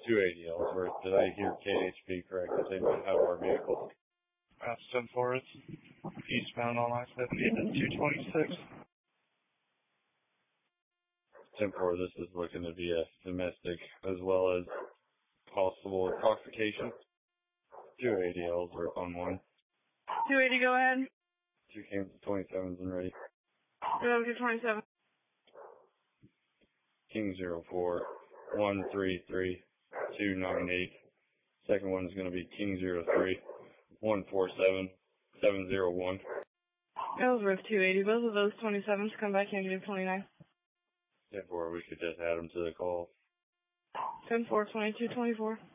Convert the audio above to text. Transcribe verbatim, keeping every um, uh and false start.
two eighty Ellsworth. Did I hear K H P correctly? They might have our vehicle. That's ten four. It's eastbound on I seventy at two twenty-six. ten four, this is looking to be a domestic as well as possible intoxication. two eighty Ellsworth on one. two eighty, go ahead. Two Kansas twenty-sevens and ready. Go to twenty-seven. King zero four one three three two nine eight. Second one is going to be King zero three one four seven seven zero one. Ellsworth two eighty. Both of those twenty-sevens come back negative twenty-nine. ten four, we could just add them to the call. ten four, twenty-two, twenty-four.